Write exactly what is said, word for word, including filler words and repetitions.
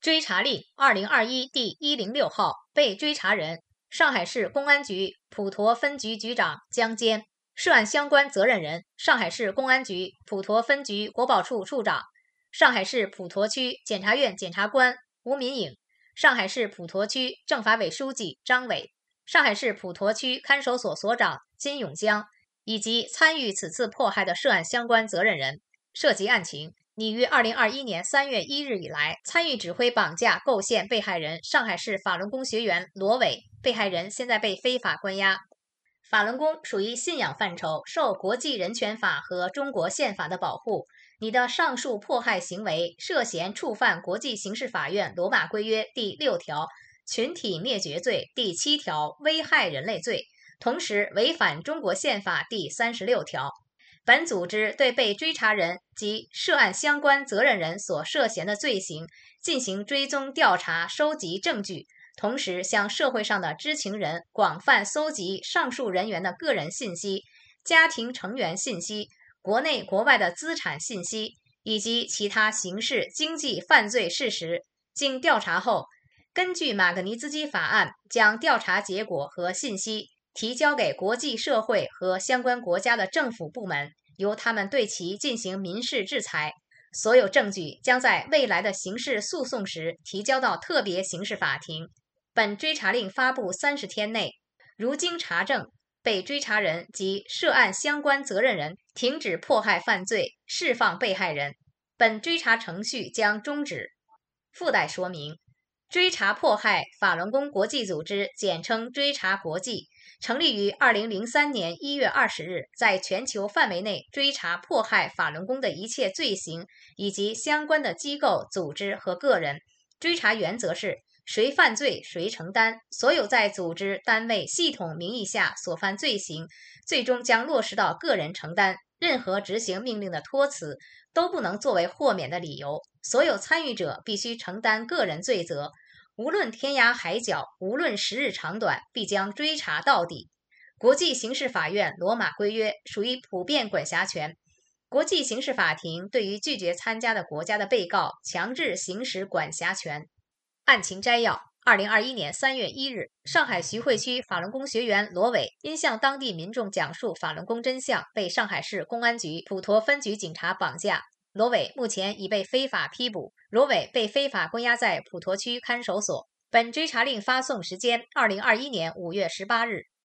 追查令二零二一第一零六号，被追查人：上海市公安局普陀分局局长江坚，涉案相关责任人：上海市公安局普陀分局国保处处长、上海市普陀区检察院检察官吴民颖，上海市普陀区政法委书记张伟，上海市普陀区看守所所长金永江，以及参与此次迫害的涉案相关责任人。涉及案情，拟于二零二一年三月一日以来，参与指挥绑架构陷被害人上海市法轮功学员罗伟，被害人现在被非法关押。法轮功属于信仰范畴，受国际人权法和中国宪法的保护。你的上述迫害行为涉嫌触犯国际刑事法院罗马规约第六条群体灭绝罪、第七条危害人类罪，同时违反中国宪法第三十六条。本组织对被追查人及涉案相关责任人所涉嫌的罪行进行追踪调查，收集证据，同时向社会上的知情人广泛搜集上述人员的个人信息、家庭成员信息、国内国外的资产信息以及其他刑事经济犯罪事实。经调查后，根据马格尼兹基法案，将调查结果和信息提交给国际社会和相关国家的政府部门，由他们对其进行民事制裁。所有证据将在未来的刑事诉讼时提交到特别刑事法庭。本追查令发布三十天内，如经查证，被追查人及涉案相关责任人停止迫害犯罪，释放被害人，本追查程序将终止。附带说明：追查迫害法轮功国际组织，简称追查国际，成立于二零零三年一月二十日，在全球范围内追查迫害法轮功的一切罪行以及相关的机构、组织和个人。追查原则是：谁犯罪谁承担，所有在组织、单位、系统名义下所犯罪行，最终将落实到个人承担。任何执行命令的托辞都不能作为豁免的理由，所有参与者必须承担个人罪责。无论天涯海角，无论时日长短，必将追查到底。国际刑事法院罗马规约属于普遍管辖权，国际刑事法庭对于拒绝参加的国家的被告强制行使管辖权。案情摘要：二零二一年三月一日，上海徐汇区法轮功学员罗伟因向当地民众讲述法轮功真相，被上海市公安局普陀分局警察绑架。罗伟目前已被非法批捕，罗伟被非法关押在普陀区看守所。本追查令发送时间：二零二一年五月十八日。